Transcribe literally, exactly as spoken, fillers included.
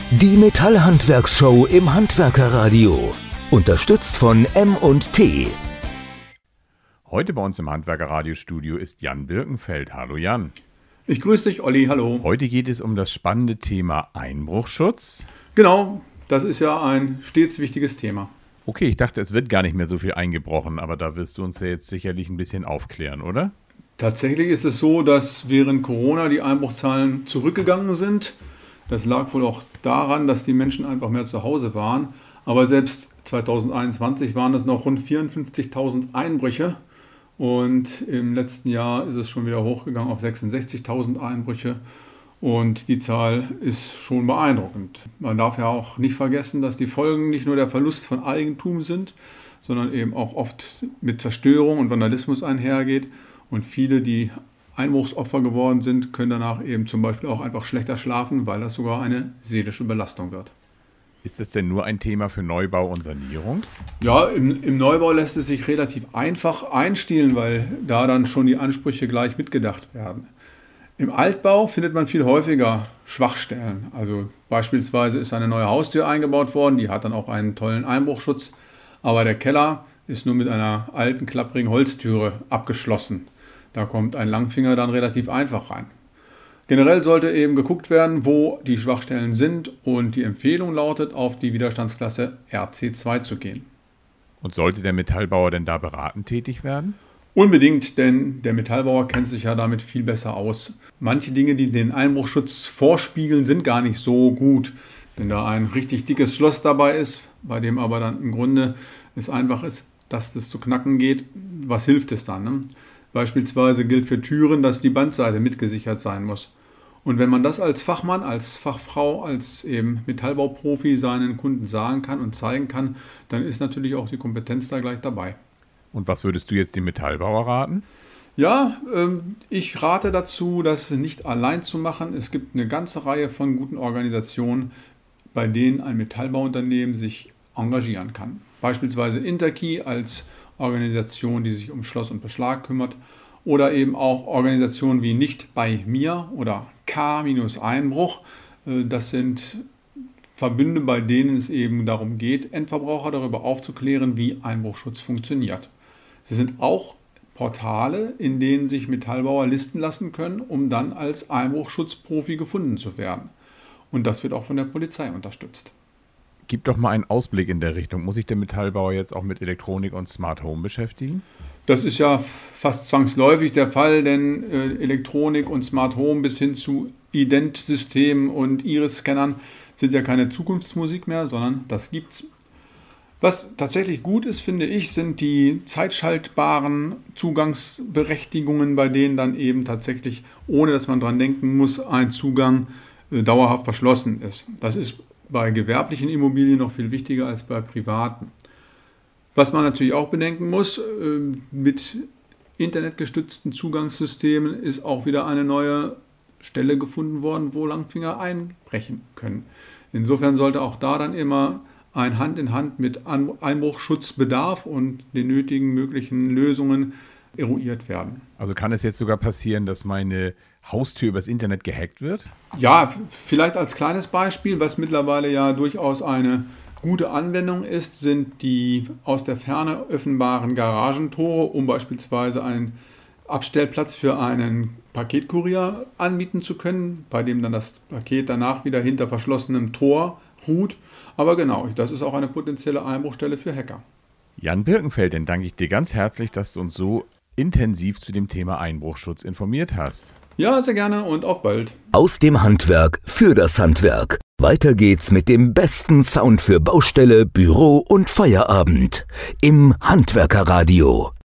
Die Metallhandwerksshow im Handwerkerradio. Unterstützt von M und T. Heute bei uns im Handwerkerradiostudio ist Jan Birkenfeld. Hallo Jan. Ich grüße dich, Olli. Hallo. Heute geht es um das spannende Thema Einbruchschutz. Genau, das ist ja ein stets wichtiges Thema. Okay, ich dachte, es wird gar nicht mehr so viel eingebrochen, aber da wirst du uns ja jetzt sicherlich ein bisschen aufklären, oder? Tatsächlich ist es so, dass während Corona die Einbruchzahlen zurückgegangen sind. Das lag wohl auch daran, dass die Menschen einfach mehr zu Hause waren. Aber selbst zwanzig einundzwanzig waren es noch rund vierundfünfzigtausend Einbrüche. Und im letzten Jahr ist es schon wieder hochgegangen auf sechsundsechzigtausend Einbrüche. Und die Zahl ist schon beeindruckend. Man darf ja auch nicht vergessen, dass die Folgen nicht nur der Verlust von Eigentum sind, sondern eben auch oft mit Zerstörung und Vandalismus einhergeht. Und viele, die Einbruchsopfer geworden sind, können danach eben zum Beispiel auch einfach schlechter schlafen, weil das sogar eine seelische Belastung wird. Ist das denn nur ein Thema für Neubau und Sanierung? Ja, im, im Neubau lässt es sich relativ einfach einstielen, weil da dann schon die Ansprüche gleich mitgedacht werden. Im Altbau findet man viel häufiger Schwachstellen. Also beispielsweise ist eine neue Haustür eingebaut worden, die hat dann auch einen tollen Einbruchschutz, aber der Keller ist nur mit einer alten, klapprigen Holztüre abgeschlossen. Da kommt ein Langfinger dann relativ einfach rein. Generell sollte eben geguckt werden, wo die Schwachstellen sind, und die Empfehlung lautet, auf die Widerstandsklasse R C zwei zu gehen. Und sollte der Metallbauer denn da beratend tätig werden? Unbedingt, denn der Metallbauer kennt sich ja damit viel besser aus. Manche Dinge, die den Einbruchschutz vorspiegeln, sind gar nicht so gut. Wenn da ein richtig dickes Schloss dabei ist, bei dem aber dann im Grunde es einfach ist, dass das zu knacken geht, was hilft es dann, ne? Beispielsweise gilt für Türen, dass die Bandseite mitgesichert sein muss. Und wenn man das als Fachmann, als Fachfrau, als eben Metallbauprofi seinen Kunden sagen kann und zeigen kann, dann ist natürlich auch die Kompetenz da gleich dabei. Und was würdest du jetzt dem Metallbauer raten? Ja, ähm, ich rate dazu, das nicht allein zu machen. Es gibt eine ganze Reihe von guten Organisationen, bei denen ein Metallbauunternehmen sich engagieren kann. Beispielsweise Interkey als Organisation, die sich um Schloss und Beschlag kümmert, oder eben auch Organisationen wie Nicht bei mir oder K-Einbruch. Das sind Verbünde, bei denen es eben darum geht, Endverbraucher darüber aufzuklären, wie Einbruchschutz funktioniert. Sie sind auch Portale, in denen sich Metallbauer listen lassen können, um dann als Einbruchschutzprofi gefunden zu werden. Und das wird auch von der Polizei unterstützt. Gib doch mal einen Ausblick in der Richtung. Muss sich der Metallbauer jetzt auch mit Elektronik und Smart Home beschäftigen? Das ist ja fast zwangsläufig der Fall, denn äh, Elektronik und Smart Home bis hin zu Ident-Systemen und Iris-Scannern sind ja keine Zukunftsmusik mehr, sondern das gibt's. Was tatsächlich gut ist, finde ich, sind die zeitschaltbaren Zugangsberechtigungen, bei denen dann eben tatsächlich, ohne dass man dran denken muss, ein Zugang äh, dauerhaft verschlossen ist. Das ist bei gewerblichen Immobilien noch viel wichtiger als bei privaten. Was man natürlich auch bedenken muss, mit internetgestützten Zugangssystemen ist auch wieder eine neue Stelle gefunden worden, wo Langfinger einbrechen können. Insofern sollte auch da dann immer ein Hand in Hand mit Einbruchschutzbedarf und den nötigen möglichen Lösungen eruiert werden. Also kann es jetzt sogar passieren, dass meine Haustür übers Internet gehackt wird? Ja, vielleicht als kleines Beispiel, was mittlerweile ja durchaus eine gute Anwendung ist, sind die aus der Ferne öffnbaren Garagentore, um beispielsweise einen Abstellplatz für einen Paketkurier anbieten zu können, bei dem dann das Paket danach wieder hinter verschlossenem Tor ruht. Aber genau, das ist auch eine potenzielle Einbruchstelle für Hacker. Jan Birkenfeld, dann danke ich dir ganz herzlich, dass du uns so intensiv zu dem Thema Einbruchschutz informiert hast. Ja, sehr gerne und auf bald. Aus dem Handwerk für das Handwerk. Weiter geht's mit dem besten Sound für Baustelle, Büro und Feierabend im Handwerkerradio.